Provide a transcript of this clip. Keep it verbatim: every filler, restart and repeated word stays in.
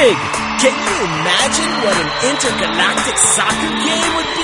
big. Can you imagine what an intergalactic soccer game would be?